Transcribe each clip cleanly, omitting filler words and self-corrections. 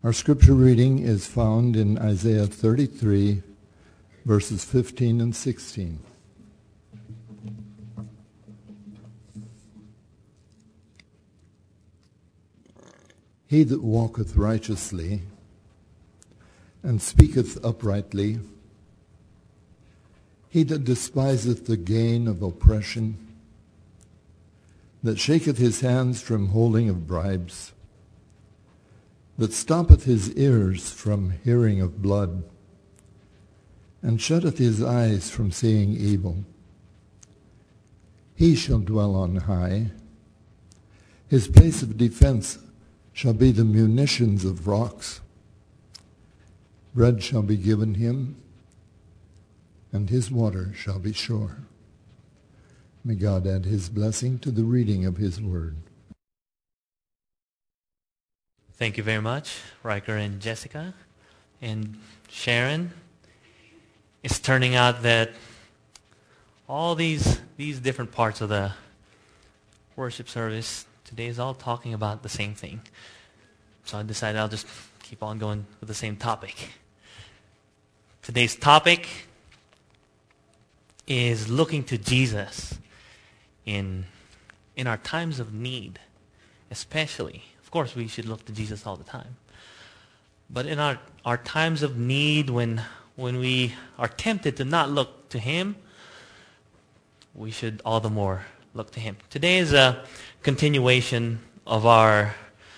Our scripture reading is found in Isaiah 33, verses 15 and 16. He that walketh righteously and speaketh uprightly, he that despiseth the gain of oppression, that shaketh his hands from holding of bribes, that stoppeth his ears from hearing of blood, and shutteth his eyes from seeing evil. He shall dwell on high. His place of defense shall be the munitions of rocks. Bread shall be given him, and his water shall be sure. May God add his blessing to the reading of his word. Thank you very much, Riker and Jessica and Sharon. It's turning out that all these different parts of the worship service today is all talking about the same thing. So I decided I'll just keep on going with the same topic. Today's topic is looking to Jesus in our times of need, especially. Of course, we should look to Jesus all the time. But in our times of need, when we are tempted to not look to him, we should all the more look to him. Today is a continuation of our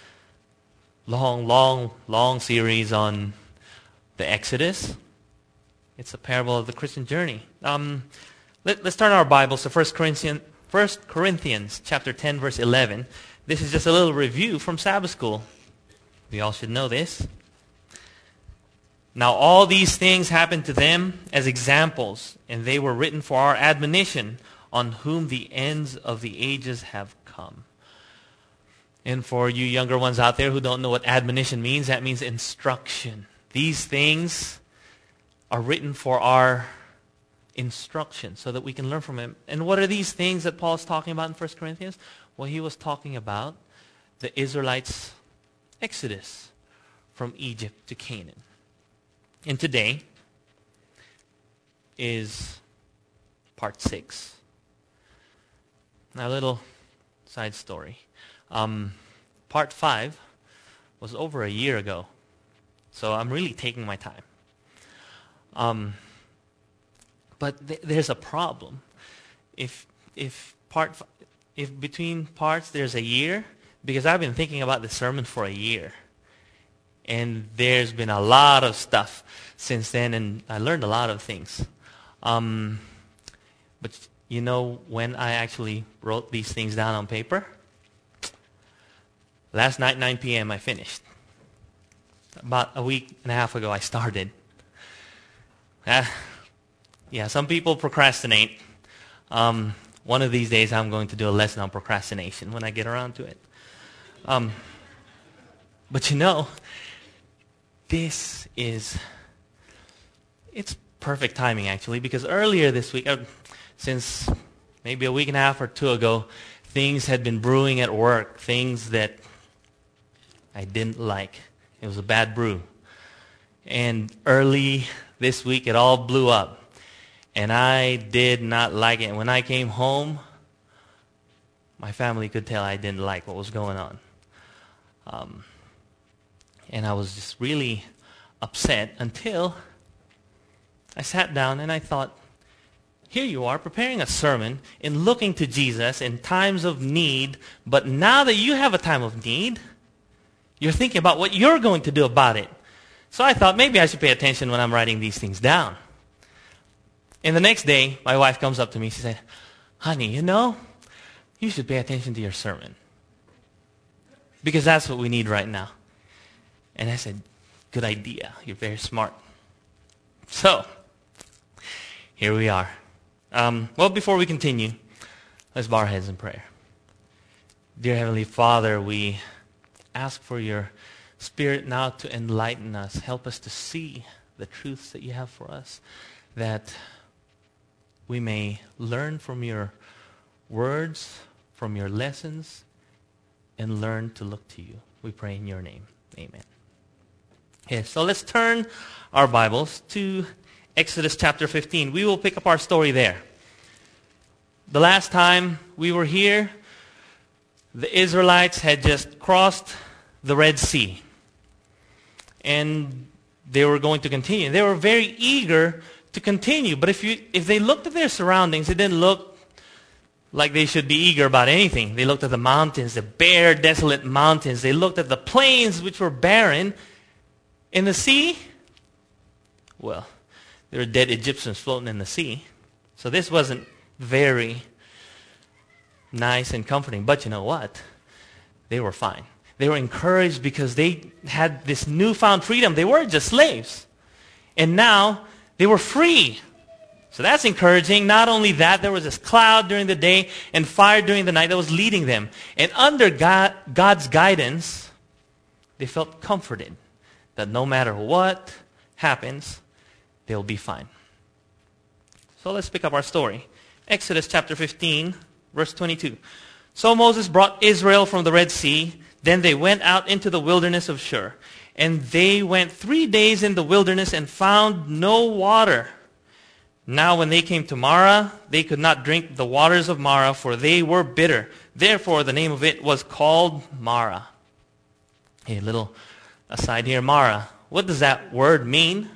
long series on the Exodus. It's a parable of the Christian journey. Let's turn our Bibles to 1 Corinthians chapter 10, verse 11. This is just a little review from Sabbath school. We all should know this. Now all these things happened to them as examples, and they were written for our admonition, on whom the ends of the ages have come. And for you younger ones out there who don't know what admonition means, that means instruction. These things are written for our instruction so that we can learn from him. And what are these things that Paul is talking about in 1 Corinthians? Well, he was talking about the Israelites' exodus from Egypt to Canaan. And today is part 6. Now, a little side story. Part 5 was over a year ago, so I'm really taking my time. But there's a problem. If between parts there's a year, because I've been thinking about this sermon for a year, and there's been a lot of stuff since then, and I learned a lot of things. But you know when I actually wrote these things down on paper? Last night, 9 p.m., I finished. About a week and a half ago, I started. Yeah, some people procrastinate. One of these days, I'm going to do a lesson on procrastination when I get around to it. But you know, it's perfect timing, actually, because earlier this week, since maybe a week and a half or two ago, things had been brewing at work, things that I didn't like. It was a bad brew. And early this week, it all blew up. And I did not like it. And when I came home, my family could tell I didn't like what was going on. And I was just really upset until I sat down and I thought, here you are preparing a sermon and looking to Jesus in times of need, but now that you have a time of need, you're thinking about what you're going to do about it. So I thought maybe I should pay attention when I'm writing these things down. And the next day, my wife comes up to me. She said, honey, you should pay attention to your sermon. Because that's what we need right now. And I said, good idea. You're very smart. So, here we are. Well, before we continue, let's bow our heads in prayer. Dear Heavenly Father, we ask for your Spirit now to enlighten us. Help us to see the truths that you have for us, that we may learn from your words, from your lessons, and learn to look to you. We pray in your name. Amen. Okay, so let's turn our Bibles to Exodus chapter 15. We will pick up our story there. The last time we were here, the Israelites had just crossed the Red Sea. And they were going to continue. They were very eager to continue. But if they looked at their surroundings, it didn't look like they should be eager about anything. They looked at the mountains, the bare, desolate mountains. They looked at the plains, which were barren. In the sea, well, there were dead Egyptians floating in the sea. So this wasn't very nice and comforting. But you know what? They were fine. They were encouraged because they had this newfound freedom. They weren't just slaves. And now they were free. So that's encouraging. Not only that, there was this cloud during the day and fire during the night that was leading them. And under God's guidance, they felt comforted that no matter what happens, they'll be fine. So let's pick up our story. Exodus chapter 15, verse 22. So Moses brought Israel from the Red Sea. Then they went out into the wilderness of Shur. And they went 3 days in the wilderness and found no water. Now when they came to Marah, they could not drink the waters of Marah, for they were bitter. Therefore the name of it was called Marah. A little aside here, Marah. What does that word mean?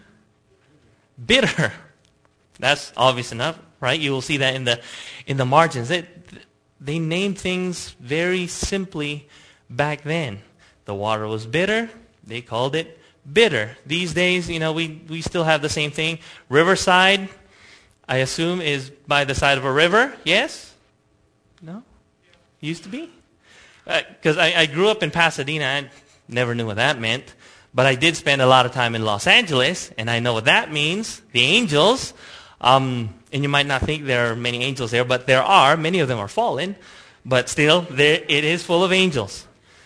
Bitter. That's obvious enough, right? You will see that in the margins. They named things very simply back then. The water was bitter. They called it bitter. These days, we still have the same thing. Riverside, I assume, is by the side of a river. Yes? No? Used to be? Because I grew up in Pasadena. I never knew what that meant. But I did spend a lot of time in Los Angeles, and I know what that means. The angels. And you might not think there are many angels there, but there are. Many of them are fallen. But still, it is full of angels.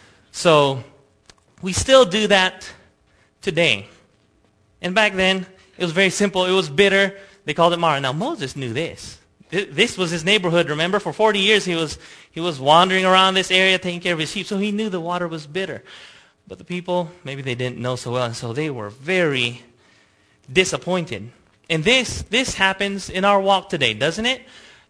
So we still do that today. And back then, it was very simple. It was bitter. They called it Marah. Now, Moses knew this. This was his neighborhood, remember? For 40 years, he was wandering around this area taking care of his sheep, so he knew the water was bitter. But the people, maybe they didn't know so well, and so they were very disappointed. And this happens in our walk today, doesn't it?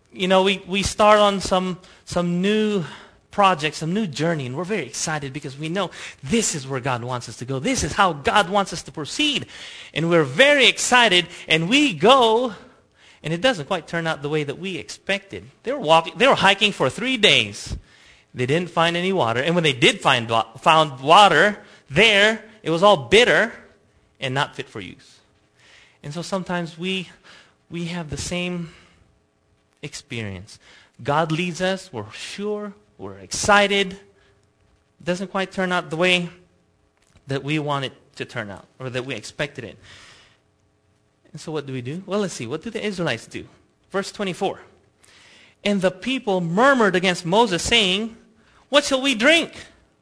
We start on some new project, some new journey, and we're very excited because we know this is where God wants us to go. This is how God wants us to proceed. And we're very excited, and we go, and it doesn't quite turn out the way that we expected. They were hiking for 3 days. They didn't find any water. And when they did found water there, it was all bitter and not fit for use. And so sometimes we have the same experience. God leads us. We're sure. We're excited. It doesn't quite turn out the way that we want it to turn out or that we expected it. And so what do we do? Well, let's see. What do the Israelites do? Verse 24. And the people murmured against Moses, saying, "What shall we drink?"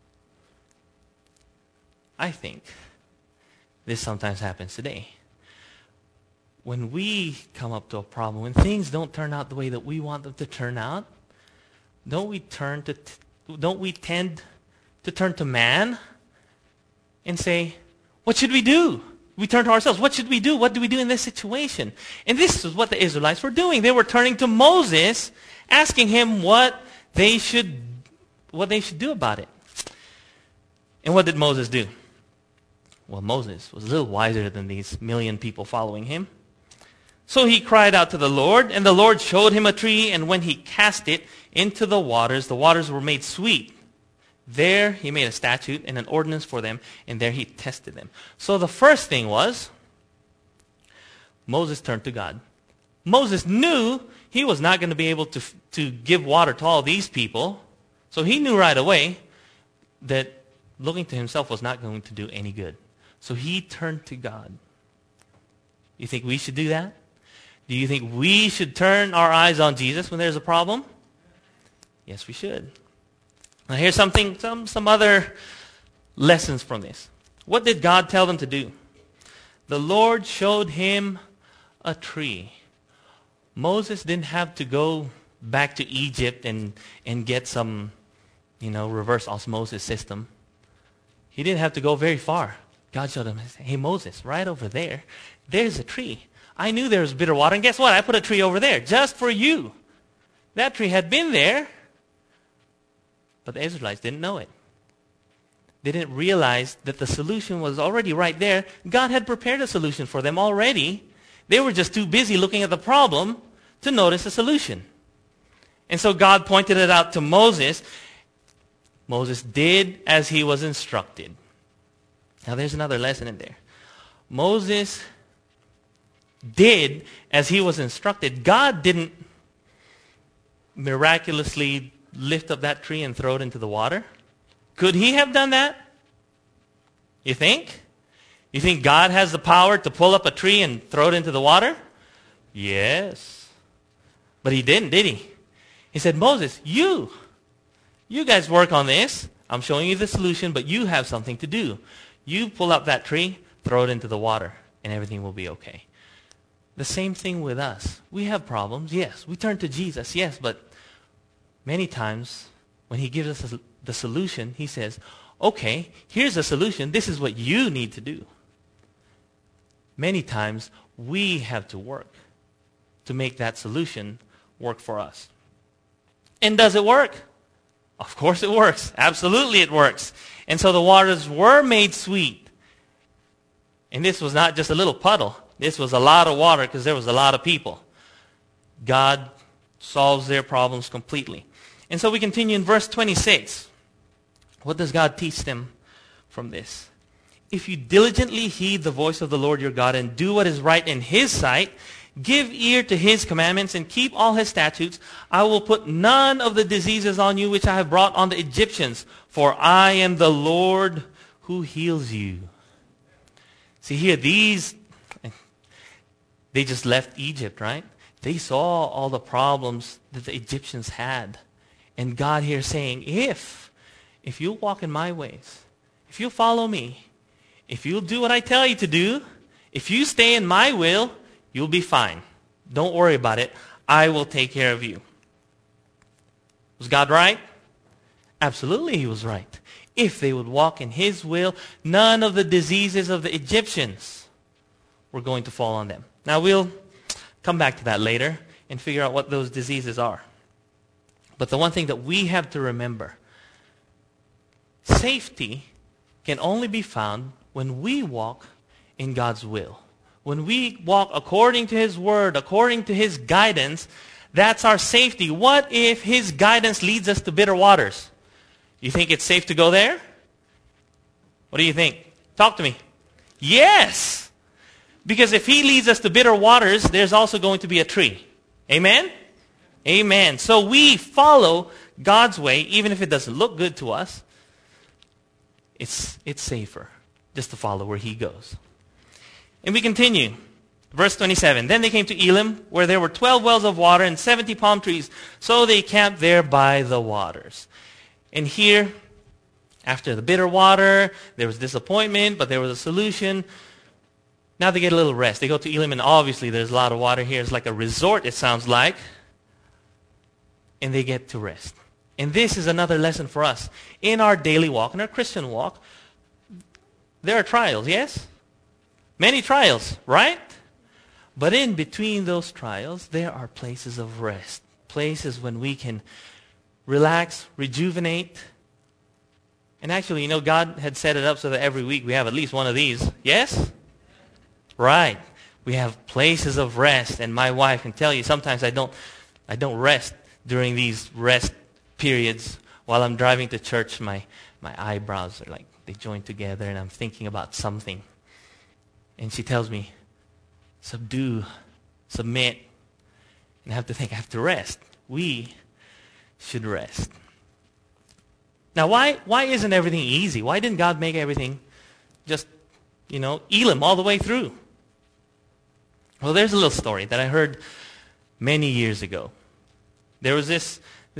I think this sometimes happens today. When we come up to a problem, when things don't turn out the way that we want them to turn out, don't we tend to turn to man and say, "What should we do?" We turn to ourselves. What should we do? What do we do in this situation? And this is what the Israelites were doing. They were turning to Moses, asking him what they should do about it. And what did Moses do? Well, Moses was a little wiser than these million people following him. So he cried out to the Lord, and the Lord showed him a tree, and when he cast it into the waters were made sweet. There he made a statute and an ordinance for them, and there he tested them. So the first thing was, Moses turned to God. Moses knew he was not going to be able to give water to all these people, so he knew right away that looking to himself was not going to do any good. So he turned to God. You think we should do that? Do you think we should turn our eyes on Jesus when there's a problem? Yes, we should. Now here's some other lessons from this. What did God tell them to do? The Lord showed him a tree. Moses didn't have to go back to Egypt and get some, reverse osmosis system. He didn't have to go very far. God showed him, hey, Moses, right over there, there's a tree. I knew there was bitter water, and guess what? I put a tree over there just for you. That tree had been there, but the Israelites didn't know it. They didn't realize that the solution was already right there. God had prepared a solution for them already. They were just too busy looking at the problem to notice the solution. And so God pointed it out to Moses. Moses did as he was instructed. Now there's another lesson in there. Moses did as he was instructed. God didn't miraculously lift up that tree and throw it into the water. Could he have done that? You think? You think God has the power to pull up a tree and throw it into the water? Yes. But he didn't, did he? He said, Moses, you guys work on this. I'm showing you the solution, but you have something to do. You pull up that tree, throw it into the water, and everything will be okay. The same thing with us. We have problems, yes. We turn to Jesus, yes, but many times when he gives us the solution, he says, okay, here's the solution. This is what you need to do. Many times we have to work to make that solution work for us. And does it work? Of course it works. Absolutely it works. And so the waters were made sweet. And this was not just a little puddle. This was a lot of water because there was a lot of people. God solves their problems completely. And so we continue in verse 26. What does God teach them from this? If you diligently heed the voice of the Lord your God and do what is right in his sight, give ear to his commandments and keep all his statutes, I will put none of the diseases on you which I have brought on the Egyptians, for I am the Lord who heals you. See here, they just left Egypt, right? They saw all the problems that the Egyptians had. And God here saying, if you walk in my ways, if you follow me, if you'll do what I tell you to do, if you stay in my will, you'll be fine. Don't worry about it. I will take care of you. Was God right? Absolutely he was right. If they would walk in his will, none of the diseases of the Egyptians were going to fall on them. Now we'll come back to that later and figure out what those diseases are. But the one thing that we have to remember, safety can only be found when we walk in God's will. When we walk according to his word, according to his guidance, that's our safety. What if his guidance leads us to bitter waters? You think it's safe to go there? What do you think? Talk to me. Yes! Because if he leads us to bitter waters, there's also going to be a tree. Amen? Amen. So we follow God's way, even if it doesn't look good to us. It's safer just to follow where he goes. And we continue. Verse 27. Then they came to Elim, where there were 12 wells of water and 70 palm trees. So they camped there by the waters. And here, after the bitter water, there was disappointment, but there was a solution. Now they get a little rest. They go to Elim, and obviously there's a lot of water here. It's like a resort, it sounds like. And they get to rest. And this is another lesson for us. In our daily walk, in our Christian walk, there are trials, yes? Many trials, right? But in between those trials, there are places of rest. Places when we can relax, rejuvenate. And actually, God had set it up so that every week we have at least one of these. Yes? Right. We have places of rest. And my wife can tell you sometimes I don't rest during these rest periods. While I'm driving to church, my eyebrows are like, they join together and I'm thinking about something. And she tells me, subdue, submit. And I have to think, I have to rest. We should rest. Now, why isn't everything easy? Why didn't God make everything just, Elim all the way through? Well, there's a little story that I heard many years ago. There was this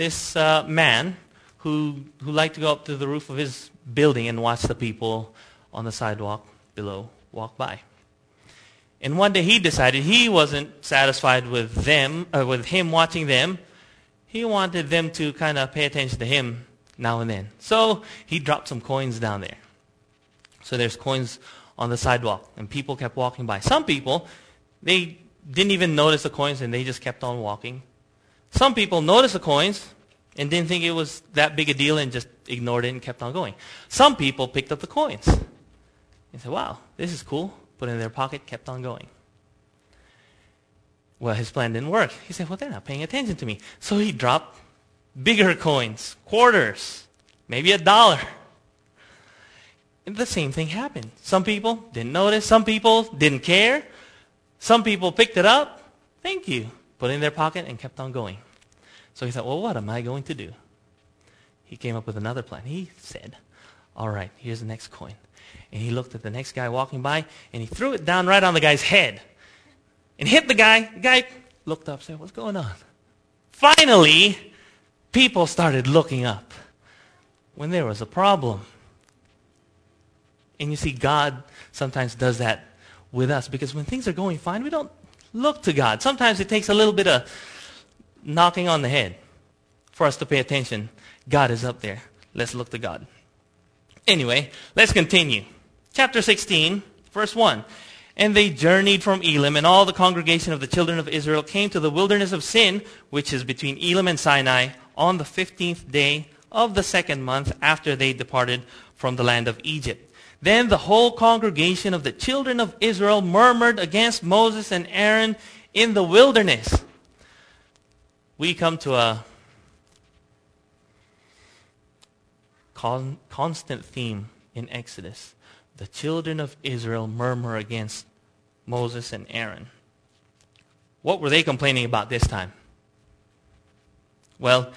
man who liked to go up to the roof of his building and watch the people on the sidewalk below walk by. And one day he decided he wasn't satisfied with him watching them. He wanted them to kind of pay attention to him now and then. So he dropped some coins down there. So there's coins on the sidewalk, and people kept walking by. Some people, they didn't even notice the coins, and they just kept on walking. Some people noticed the coins and didn't think it was that big a deal and just ignored it and kept on going. Some people picked up the coins and said, wow, this is cool. Put it in their pocket, kept on going. Well, his plan didn't work. He said, well, they're not paying attention to me. So he dropped bigger coins, quarters, maybe $1. And the same thing happened. Some people didn't notice. Some people didn't care. Some people picked it up. Thank you. Put it in their pocket and kept on going. So he thought, well, what am I going to do? He came up with another plan. He said, all right, here's the next coin. And he looked at the next guy walking by, and he threw it down right on the guy's head and hit the guy. The guy looked up and said, what's going on? Finally, people started looking up when there was a problem. And you see, God sometimes does that with us, because when things are going fine, we don't look to God. Sometimes it takes a little bit of knocking on the head for us to pay attention. God is up there. Let's look to God. Anyway, let's continue. Chapter 16, verse 1. And they journeyed from Elim, and all the congregation of the children of Israel came to the wilderness of Sin, which is between Elim and Sinai, on the 15th day of the 2nd month after they departed from the land of Egypt. Then the whole congregation of the children of Israel murmured against Moses and Aaron in the wilderness. We come to a constant theme in Exodus. The children of Israel murmur against Moses and Aaron. What were they complaining about this time? Well,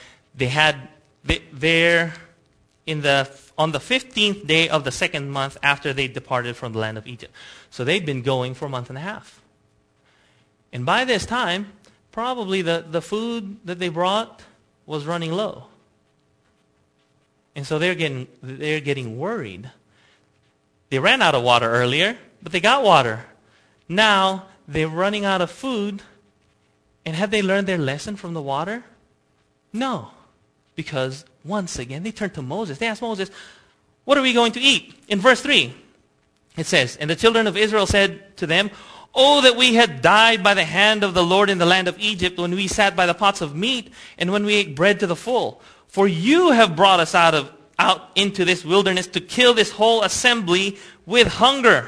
on the 15th day of the 2nd month after they departed from the land of Egypt. So they'd been going for a month and a half. And by this time, probably the food that they brought was running low. And so they're getting worried. They ran out of water earlier, but they got water. Now they're running out of food. And have they learned their lesson from the water? No. Because once again, they turned to Moses. They asked Moses, what are we going to eat? In verse 3, it says, and the children of Israel said to them, oh, that we had died by the hand of the Lord in the land of Egypt, when we sat by the pots of meat, and when we ate bread to the full. For you have brought us out into this wilderness to kill this whole assembly with hunger.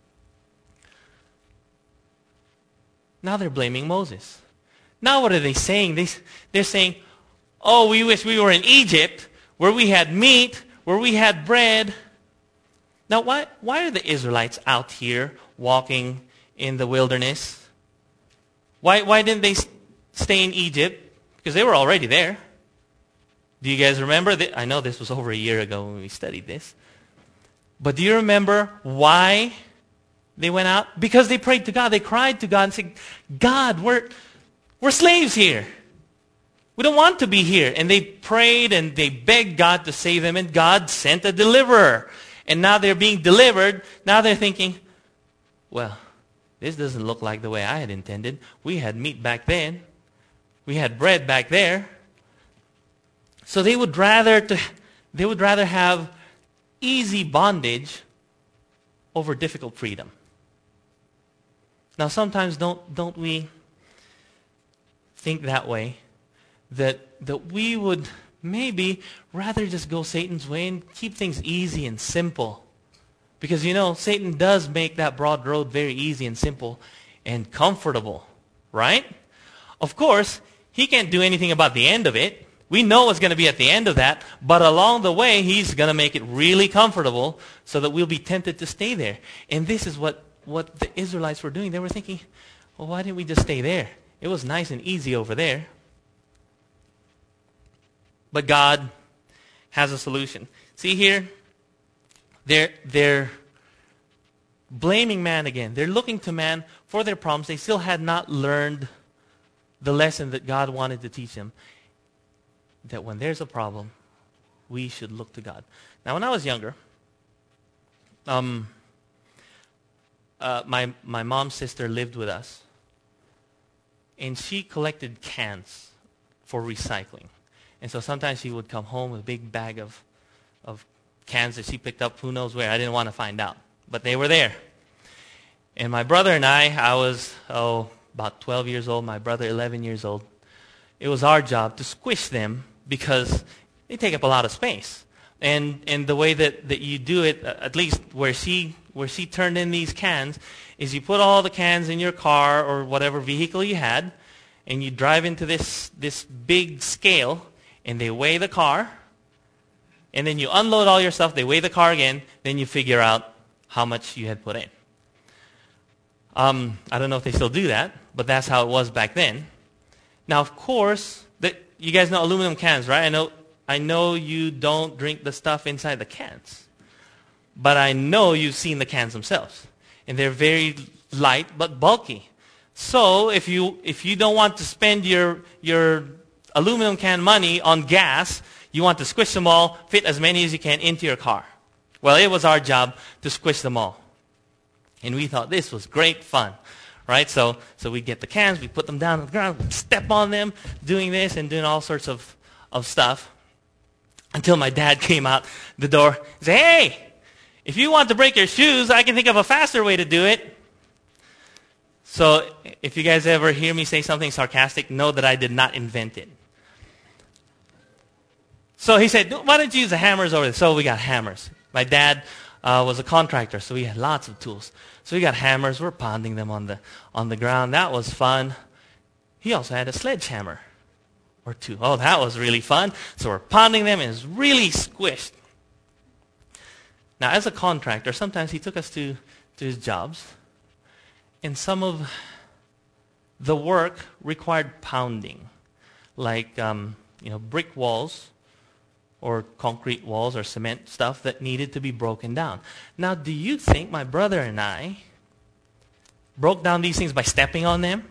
Now they're blaming Moses. Now what are they saying? They're saying, oh, we wish we were in Egypt, where we had meat, where we had bread. Now, why are the Israelites out here walking in the wilderness? Why didn't they stay in Egypt? Because they were already there. Do you guys remember? I know this was over a year ago when we studied this. But do you remember why they went out? Because they prayed to God. They cried to God and said, God, we're slaves here. We don't want to be here. And they prayed and they begged God to save them, and God sent a deliverer. And now they're being delivered. Now they're thinking, well, this doesn't look like the way I had intended. We had meat back then. We had bread back there. So they would rather have easy bondage over difficult freedom. Now sometimes don't we think that way? That we would maybe rather just go Satan's way and keep things easy and simple. Because Satan does make that broad road very easy and simple and comfortable, right? Of course, he can't do anything about the end of it. We know what's going to be at the end of that, but along the way, he's going to make it really comfortable so that we'll be tempted to stay there. And this is what the Israelites were doing. They were thinking, well, why didn't we just stay there? It was nice and easy over there. But God has a solution. See here, they're blaming man again. They're looking to man for their problems. They still had not learned the lesson that God wanted to teach them. That when there's a problem, we should look to God. Now, when I was younger, my mom's sister lived with us, and she collected cans for recycling. And so sometimes she would come home with a big bag of cans that she picked up who knows where. I didn't want to find out, but they were there. And my brother and I was, about 12 years old, my brother 11 years old. It was our job to squish them because they take up a lot of space. And the way that you do it, at least where she turned in these cans, is you put all the cans in your car or whatever vehicle you had, and you drive into this big scale, and they weigh the car, and then you unload all your stuff, they weigh the car again, then you figure out how much you had put in. I don't know if they still do that, but that's how it was back then. Now, of course, you guys know aluminum cans, right? I know you don't drink the stuff inside the cans, but I know you've seen the cans themselves, and they're very light but bulky. So if you don't want to spend your aluminum can money on gas, you want to squish them all, fit as many as you can into your car. Well, it was our job to squish them all. And we thought this was great fun, right? So we get the cans, we put them down on the ground, step on them, doing this and doing all sorts of stuff, until my dad came out the door and said, "Hey, if you want to break your shoes, I can think of a faster way to do it." So if you guys ever hear me say something sarcastic, know that I did not invent it. So he said, "Why don't you use the hammers over there?" So we got hammers. My dad was a contractor, so we had lots of tools. So we got hammers. We're pounding them on the ground. That was fun. He also had a sledgehammer or two. Oh, that was really fun. So we're pounding them, and it's really squished. Now, as a contractor, sometimes he took us to his jobs, and some of the work required pounding, like brick walls or concrete walls or cement stuff that needed to be broken down. Now, do you think my brother and I broke down these things by stepping on them?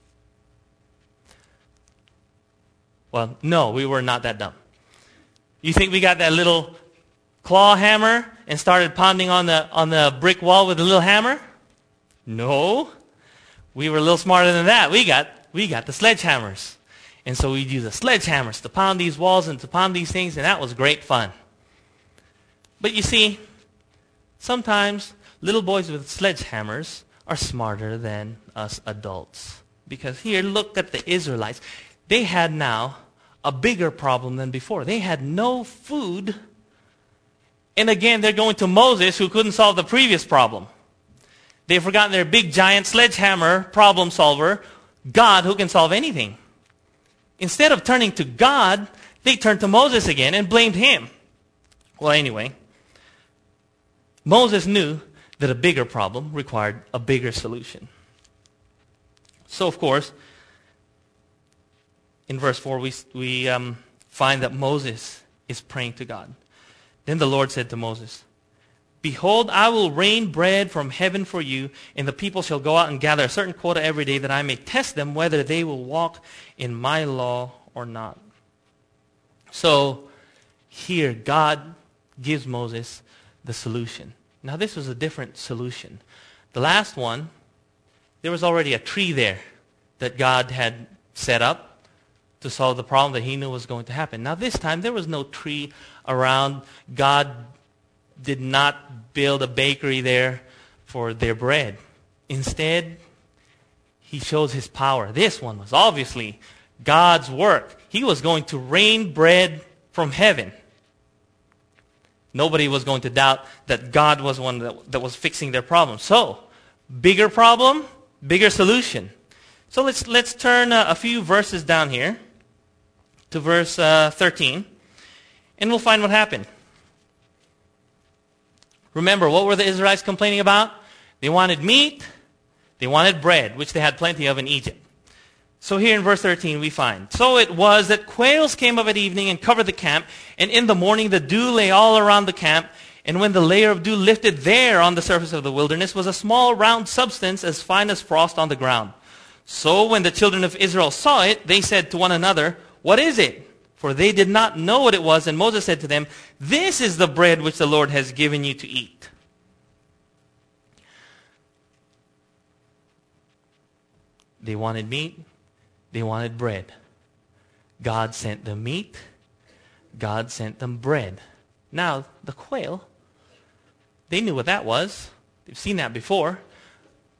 Well, no, we were not that dumb. You think we got that little claw hammer and started pounding on the brick wall with a little hammer? No. We were a little smarter than that. We got the sledgehammers. And so we'd use the sledgehammers to pound these walls and to pound these things, and that was great fun. But you see, sometimes little boys with sledgehammers are smarter than us adults. Because here, look at the Israelites. They had now a bigger problem than before. They had no food. And again, they're going to Moses, who couldn't solve the previous problem. They've forgotten their big, giant sledgehammer problem solver, God, who can solve anything. Instead of turning to God, they turned to Moses again and blamed him. Well, anyway, Moses knew that a bigger problem required a bigger solution. So, of course, in verse 4, we find that Moses is praying to God. Then the Lord said to Moses, "Behold, I will rain bread from heaven for you, and the people shall go out and gather a certain quota every day, that I may test them whether they will walk in my law or not." So here, God gives Moses the solution. Now, this was a different solution. The last one, there was already a tree there that God had set up to solve the problem that he knew was going to happen. Now, this time, there was no tree around. God did not build a bakery there for their bread. Instead, he shows his power. This one was obviously God's work. He was going to rain bread from heaven. Nobody was going to doubt that God was one that was fixing their problem. So, bigger problem, bigger solution. So let's turn a few verses down here to verse 13, and we'll find what happened. Remember, what were the Israelites complaining about? They wanted meat, they wanted bread, which they had plenty of in Egypt. So here in verse 13 we find, "So it was that quails came up at evening and covered the camp, and in the morning the dew lay all around the camp, and when the layer of dew lifted there on the surface of the wilderness was a small round substance as fine as frost on the ground. So when the children of Israel saw it, they said to one another, 'What is it?' For they did not know what it was. And Moses said to them, 'This is the bread which the Lord has given you to eat.'" They wanted meat. They wanted bread. God sent them meat. God sent them bread. Now, the quail, they knew what that was. They've seen that before.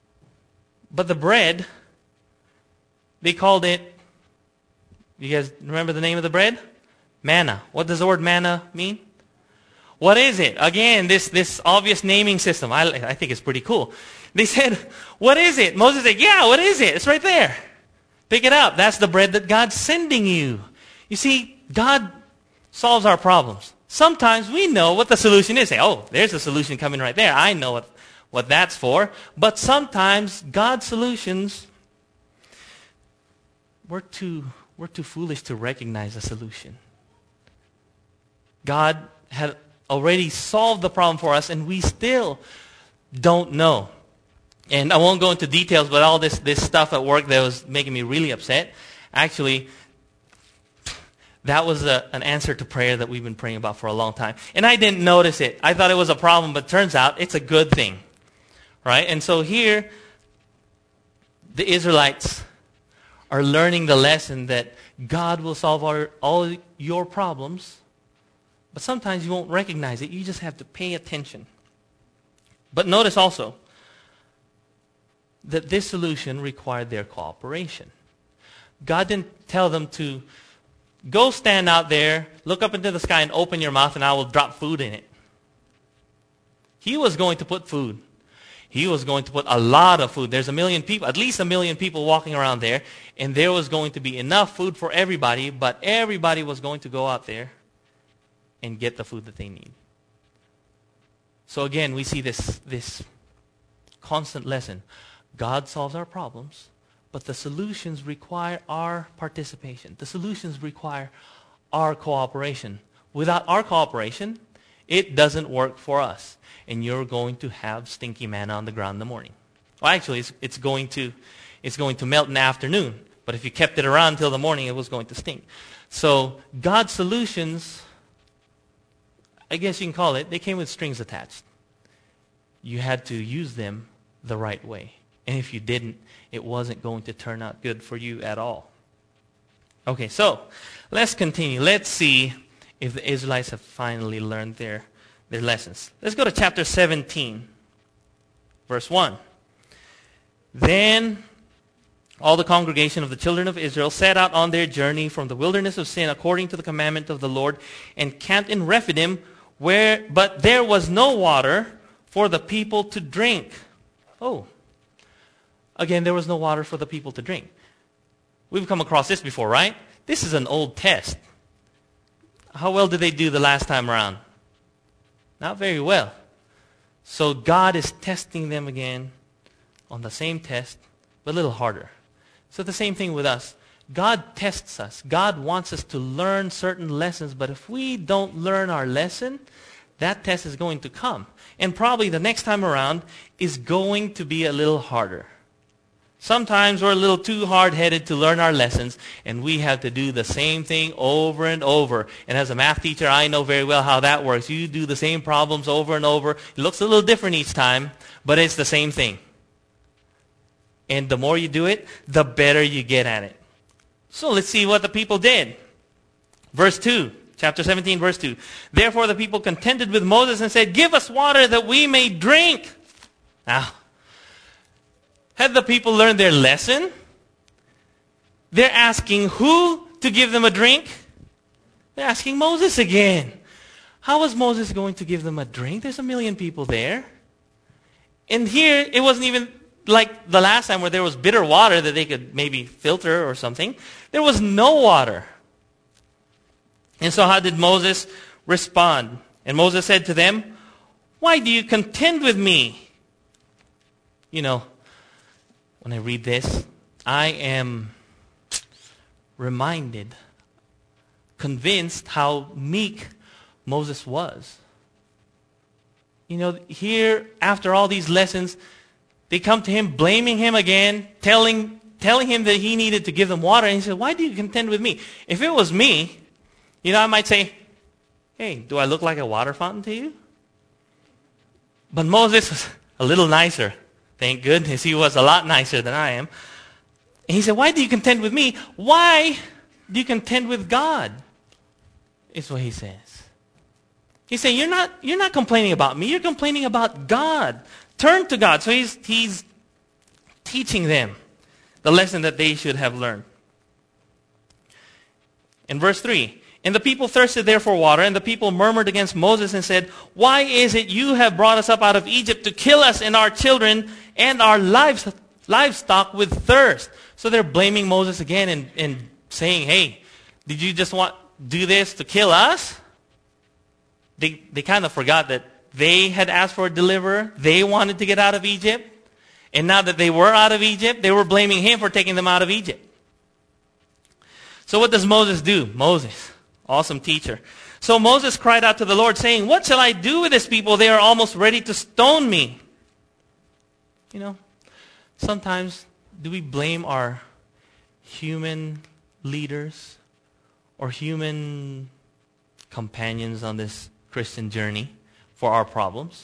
But the bread, they called it, you guys remember the name of the bread? Manna. What does the word manna mean? What is it? Again, this obvious naming system. I think it's pretty cool. They said, what is it? Moses said, yeah, what is it? It's right there. Pick it up. That's the bread that God's sending you. You see, God solves our problems. Sometimes we know what the solution is. Say, oh, there's a solution coming right there. I know what that's for. But sometimes God's solutions, we're too foolish to recognize a solution. God had already solved the problem for us, and we still don't know. And I won't go into details, but all this stuff at work that was making me really upset, actually, that was an answer to prayer that we've been praying about for a long time. And I didn't notice it. I thought it was a problem, but turns out it's a good thing. Right? And so here, the Israelites are learning the lesson that God will solve all your problems, but sometimes you won't recognize it. You just have to pay attention. But notice also that this solution required their cooperation. God didn't tell them to go stand out there, look up into the sky, and open your mouth, and I will drop food in it. He was going to put food. He was going to put a lot of food. There's 1 million people, at least 1 million people walking around there, and there was going to be enough food for everybody, but everybody was going to go out there and get the food that they need. So again, we see this constant lesson. God solves our problems, but the solutions require our participation. The solutions require our cooperation. Without our cooperation, it doesn't work for us. And you're going to have stinky manna on the ground in the morning. Well, actually, it's going to melt in the afternoon. But if you kept it around until the morning, it was going to stink. So God's solutions, I guess you can call it, they came with strings attached. You had to use them the right way. And if you didn't, it wasn't going to turn out good for you at all. Okay, so let's continue. Let's see if the Israelites have finally learned their lessons. Let's go to chapter 17, verse 1. Then all the congregation of the children of Israel set out on their journey from the wilderness of Sin according to the commandment of the Lord and camped in Rephidim, but there was no water for the people to drink. Oh, again, there was no water for the people to drink. We've come across this before, right? This is an old test. How well did they do the last time around? Not very well. So God is testing them again on the same test, but a little harder. So the same thing with us. God tests us. God wants us to learn certain lessons, but if we don't learn our lesson, that test is going to come. And probably the next time around is going to be a little harder. Sometimes we're a little too hard-headed to learn our lessons, and we have to do the same thing over and over. And as a math teacher, I know very well how that works. You do the same problems over and over. It looks a little different each time, but it's the same thing. And the more you do it, the better you get at it. So let's see what the people did. Verse 2, chapter 17, verse 2. Therefore the people contended with Moses and said, "Give us water that we may drink." Now, had the people learned their lesson? They're asking who to give them a drink? They're asking Moses again. How was Moses going to give them a drink? There's 1 million people there. And here, it wasn't even like the last time where there was bitter water that they could maybe filter or something. There was no water. And so how did Moses respond? And Moses said to them, "Why do you contend with me?" You know, when I read this, I am reminded, convinced how meek Moses was. You know, here, after all these lessons, they come to him, blaming him again, telling him that he needed to give them water. And he said, "Why do you contend with me?" If it was me, you know, I might say, "Hey, do I look like a water fountain to you?" But Moses was a little nicer. Thank goodness he was a lot nicer than I am. And he said, "Why do you contend with me? Why do you contend with God?" Is what he says. He's saying, you're not complaining about me. You're complaining about God. Turn to God. So he's teaching them the lesson that they should have learned. In verse 3, and the people thirsted there for water, and the people murmured against Moses and said, why is it you have brought us up out of Egypt to kill us and our children and our livestock with thirst? So they're blaming Moses again and saying, hey, did you just do this to kill us? They kind of forgot that they had asked for a deliverer. They wanted to get out of Egypt. And now that they were out of Egypt, they were blaming him for taking them out of Egypt. So what does Moses do? Moses, awesome teacher. So Moses cried out to the Lord, saying, what shall I do with this people? They are almost ready to stone me. You know, sometimes do we blame our human leaders or human companions on this Christian journey for our problems?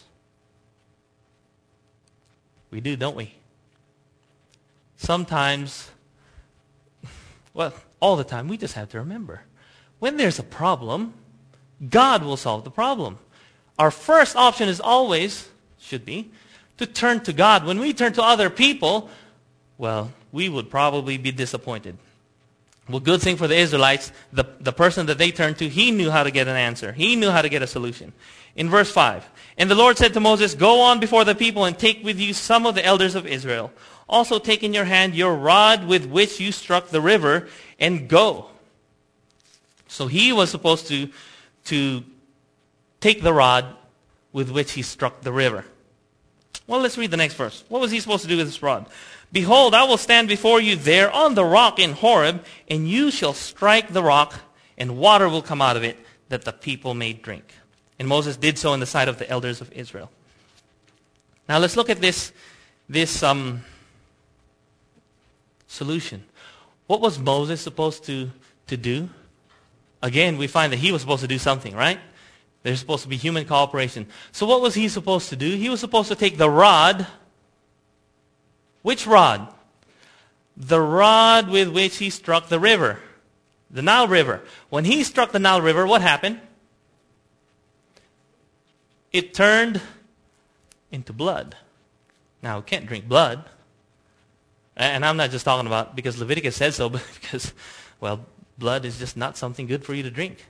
We do, don't we? Sometimes, well, all the time, we just have to remember, when there's a problem, God will solve the problem. Our first option is always, should be, to turn to God. When we turn to other people, well, we would probably be disappointed. Well, good thing for the Israelites, the person that they turned to, he knew how to get an answer. He knew how to get a solution. In verse 5, and the Lord said to Moses, go on before the people and take with you some of the elders of Israel. Also take in your hand your rod with which you struck the river and go. So he was supposed to take the rod with which he struck the river. Well, let's read the next verse. What was he supposed to do with this rod? Behold, I will stand before you there on the rock in Horeb, and you shall strike the rock, and water will come out of it, that the people may drink. And Moses did so in the sight of the elders of Israel. Now let's look at this solution. What was Moses supposed to do? Again, we find that he was supposed to do something, right? There's supposed to be human cooperation. So what was he supposed to do? He was supposed to take the rod. Which rod? The rod with which he struck the river. The Nile River. When he struck the Nile River, what happened? It turned into blood. Now, we can't drink blood. And I'm not just talking about because Leviticus said so, but because, well, blood is just not something good for you to drink.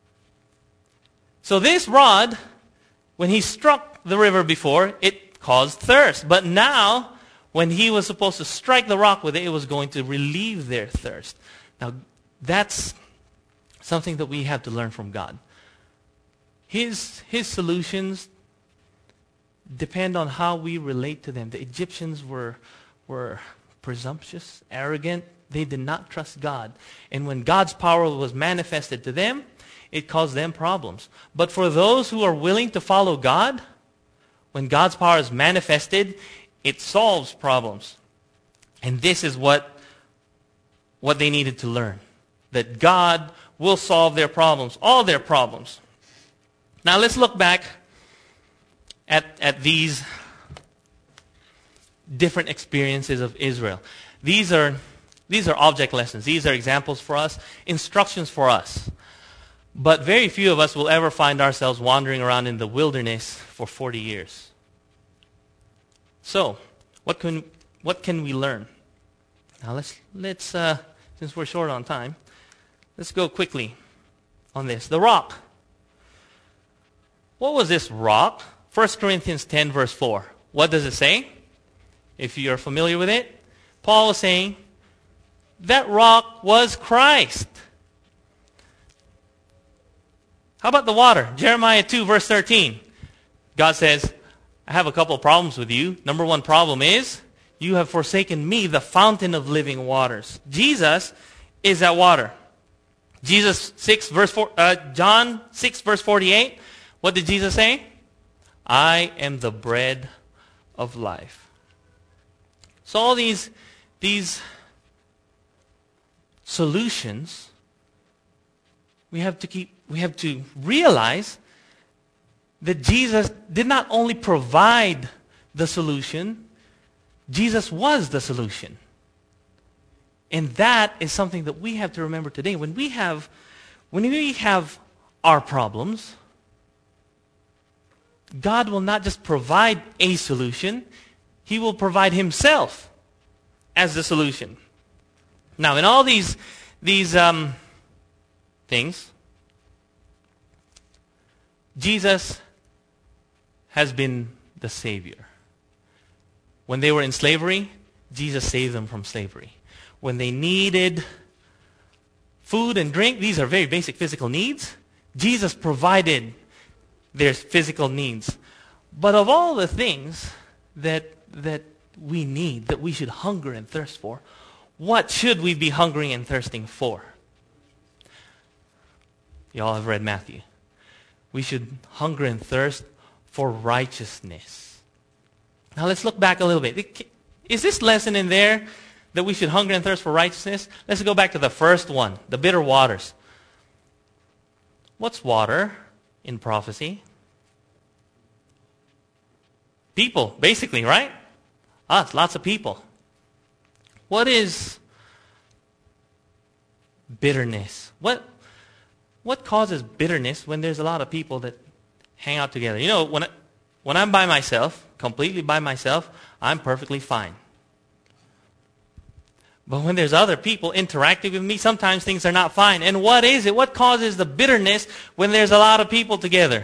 So this rod, when he struck the river before, it caused thirst. But now, when he was supposed to strike the rock with it, it was going to relieve their thirst. Now, that's something that we have to learn from God. His solutions depend on how we relate to them. The Egyptians were presumptuous, arrogant. They did not trust God. And when God's power was manifested to them, it caused them problems. But for those who are willing to follow God, when God's power is manifested, it solves problems. And this is what they needed to learn. That God will solve their problems, all their problems. Now let's look back at these different experiences of Israel. These are object lessons. These are examples for us, instructions for us. But very few of us will ever find ourselves wandering around in the wilderness for 40 years. So, what can we learn? Now let's since we're short on time, let's go quickly on this. The rock. What was this rock? 1 Corinthians 10 verse 4. What does it say? If you're familiar with it, Paul was saying that rock was Christ. How about the water? Jeremiah 2 verse 13. God says, I have a couple of problems with you. Number one problem is, you have forsaken me, the fountain of living waters. Jesus is that water. John 6 verse 48. What did Jesus say? I am the bread of life. So all these solutions, we have to realize that Jesus did not only provide the solution, Jesus was the solution. And that is something that we have to remember today. When we have our problems, God will not just provide a solution, He will provide Himself as the solution. Now, in all these things, Jesus has been the Savior. When they were in slavery, Jesus saved them from slavery. When they needed food and drink, these are very basic physical needs. Jesus provided their physical needs. But of all the things that we need, that we should hunger and thirst for, what should we be hungering and thirsting for? You all have read Matthew. We should hunger and thirst for righteousness. Now let's look back a little bit. Is this lesson in there that we should hunger and thirst for righteousness? Let's go back to the first one, the bitter waters. What's water in prophecy? People, basically, right? Us, lots of people. What is bitterness? What causes bitterness when there's a lot of people that hang out together? You know, when I'm by myself, completely by myself, I'm perfectly fine. But when there's other people interacting with me, sometimes things are not fine. And what is it? What causes the bitterness when there's a lot of people together?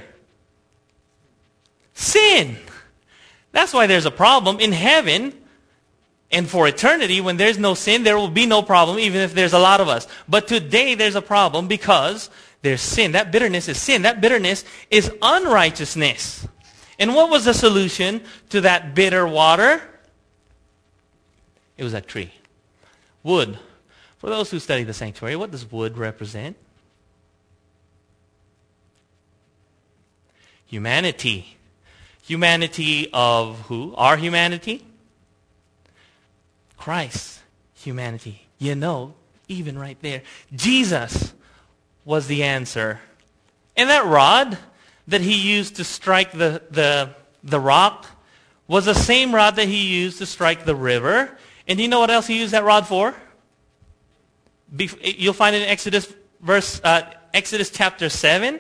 Sin. That's why there's a problem in heaven. And for eternity, when there's no sin, there will be no problem, even if there's a lot of us. But today there's a problem because there's sin. That bitterness is sin. That bitterness is unrighteousness. And what was the solution to that bitter water? It was a tree. Wood. For those who study the sanctuary, what does wood represent? Humanity. Humanity of who? Our humanity? Christ's humanity. You know, even right there, Jesus was the answer. And that rod that he used to strike the rock was the same rod that he used to strike the river. And do you know what else he used that rod for? You'll find it in Exodus chapter 7.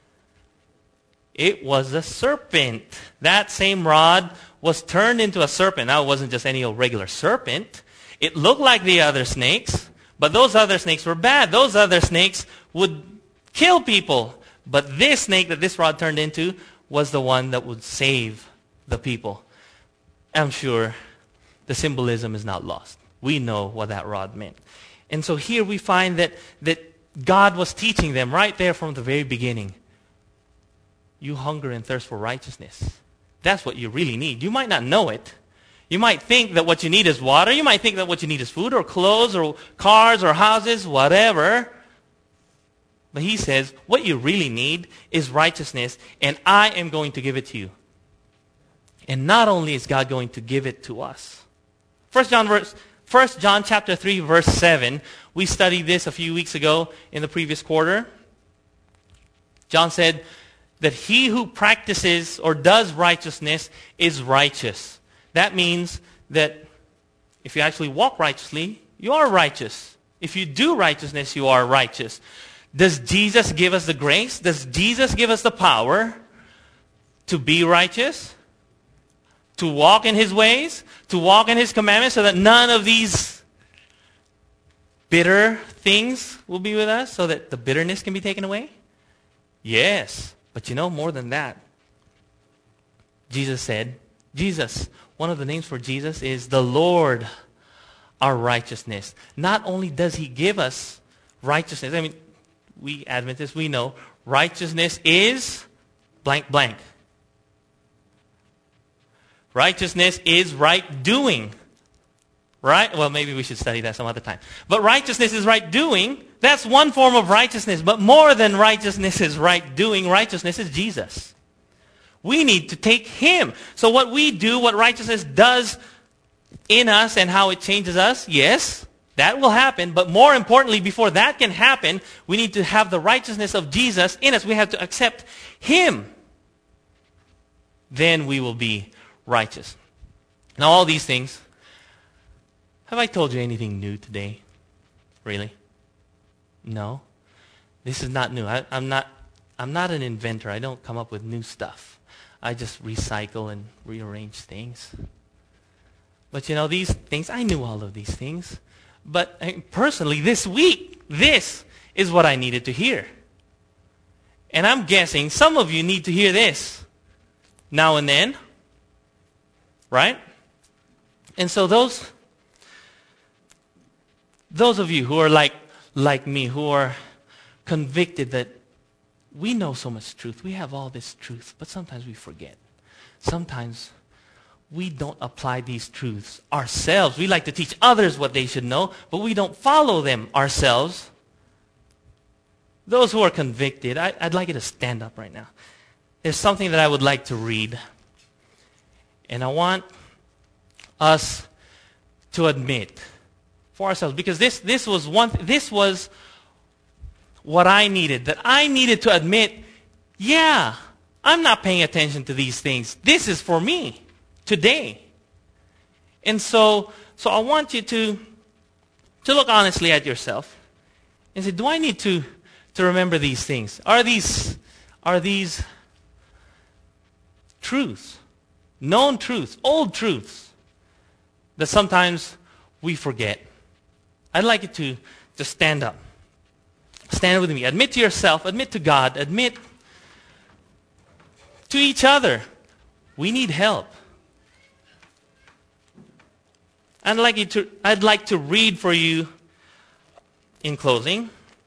It was a serpent. That same rod was turned into a serpent. Now, it wasn't just any old regular serpent. It looked like the other snakes, but those other snakes were bad. Those other snakes would kill people. But this snake that this rod turned into was the one that would save the people. I'm sure the symbolism is not lost. We know what that rod meant. And so here we find that God was teaching them right there from the very beginning. You hunger and thirst for righteousness. That's what you really need. You might not know it. You might think that what you need is water. You might think that what you need is food or clothes or cars or houses, whatever. But he says, what you really need is righteousness, and I am going to give it to you. And not only is God going to give it to us. 1 John chapter 3, verse 7. We studied this a few weeks ago in the previous quarter. John said that he who practices or does righteousness is righteous. That means that if you actually walk righteously, you are righteous. If you do righteousness, you are righteous. Does Jesus give us the grace? Does Jesus give us the power to be righteous? To walk in his ways? To walk in his commandments so that none of these bitter things will be with us? So that the bitterness can be taken away? Yes. But you know, more than that. Jesus said, one of the names for Jesus is the Lord, our righteousness. Not only does he give us righteousness, I mean, we Adventists, we know righteousness is blank blank. Righteousness is right doing. Right? Well, maybe we should study that some other time. But righteousness is right doing. That's one form of righteousness. But more than righteousness is right doing, righteousness is Jesus. We need to take him. So what we do, what righteousness does in us and how it changes us, yes, that will happen. But more importantly, before that can happen, we need to have the righteousness of Jesus in us. We have to accept him. Then we will be righteous. Now all these things, have I told you anything new today? Really? No. This is not new. I'm not an inventor. I don't come up with new stuff. I just recycle and rearrange things. But these things, I knew all of these things. But personally, this week, this is what I needed to hear. And I'm guessing some of you need to hear this now and then. Right? And so those of you who are like me, who are convicted that we know so much truth, we have all this truth, but sometimes we forget. Sometimes we don't apply these truths ourselves. We like to teach others what they should know, but we don't follow them ourselves. Those who are convicted, I'd like you to stand up right now. There's something that I would like to read. And I want us to admit for ourselves, because this was what I needed. That I needed to admit, yeah, I'm not paying attention to these things. This is for me today. And so I want you to look honestly at yourself and say, do I need to remember these things? Are these truths, known truths, old truths that sometimes we forget? I'd like you to stand up. Stand with me. Admit to yourself, admit to God, admit to each other. We need help. I'd like to read for you, in closing,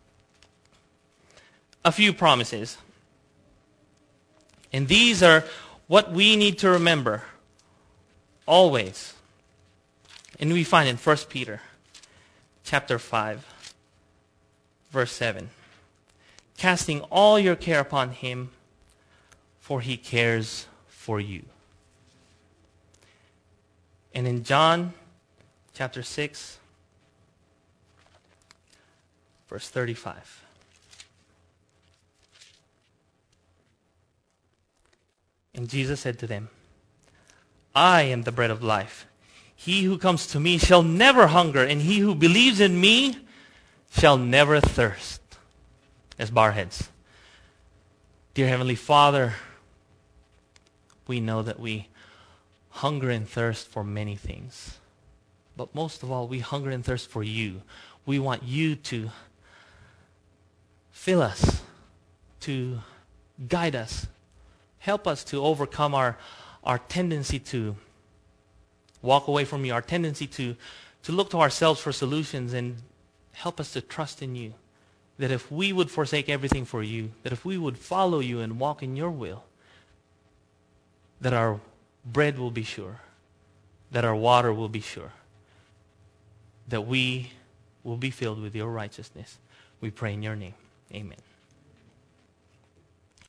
a few promises. And these are what we need to remember always. And we find in 1 Peter chapter 5, verse 7. Casting all your care upon him, for he cares for you. And in John chapter 6, verse 35. And Jesus said to them, I am the bread of life. He who comes to me shall never hunger, and he who believes in me shall never thirst. As bar heads. Dear Heavenly Father, we know that we hunger and thirst for many things. But most of all, we hunger and thirst for you. We want you to fill us, to guide us. Help us to overcome our tendency to walk away from you, our tendency to look to ourselves for solutions, and help us to trust in you. That if we would forsake everything for you, that if we would follow you and walk in your will, that our bread will be sure, that our water will be sure, that we will be filled with your righteousness. We pray in your name. Amen.